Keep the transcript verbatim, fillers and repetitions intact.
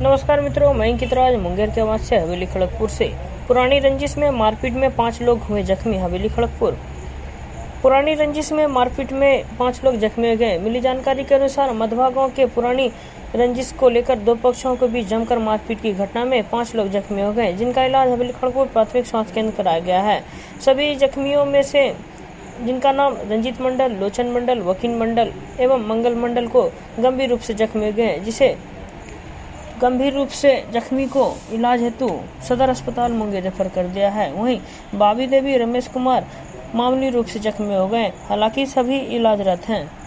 नमस्कार मित्रों, मैं अंकित राज मुंगेर के आवाज से हवेली खड़गपुर से। पुरानी रंजिश में मारपीट में पांच लोग हुए जख्मी। हवेली खड़गपुर। पुरानी रंजिश में मारपीट में पांच लोग जख्मी हो गए। मिली जानकारी के अनुसार मधवा गांव के पुरानी रंजिश को लेकर दो पक्षों के बीच जमकर मारपीट की घटना में पांच लोग जख्मी हो गए, जिनका इलाज हवेली खड़गपुर प्राथमिक स्वास्थ्य केंद्र कराया गया है। सभी जख्मियों में से जिनका नाम रंजीत मंडल, लोचन मंडल, वकील मंडल एवं मंगल मंडल को गंभीर रूप से जख्मी हो गए, जिसे गंभीर रूप से जख्मी को इलाज हेतु सदर अस्पताल मुंगेर रेफर कर दिया है। वहीं बाबी देवी, रमेश कुमार मामूली रूप से जख्मी हो गए, हालांकि सभी इलाजरत हैं।